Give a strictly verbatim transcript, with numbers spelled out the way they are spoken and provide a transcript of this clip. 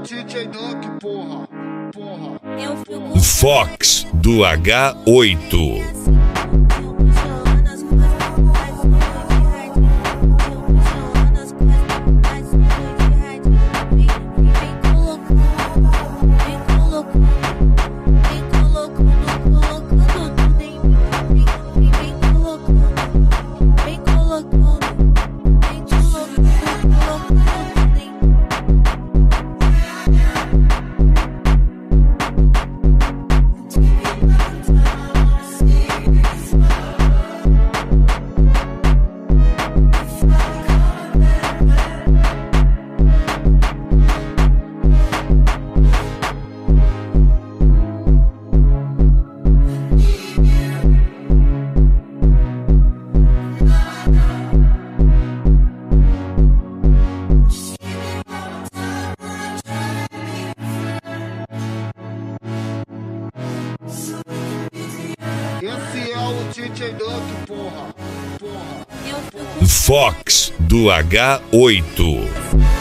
D J Duck, porra, porra. Fox do H oito. Esse é o D J Duck, porra, porra. Fox do H oito.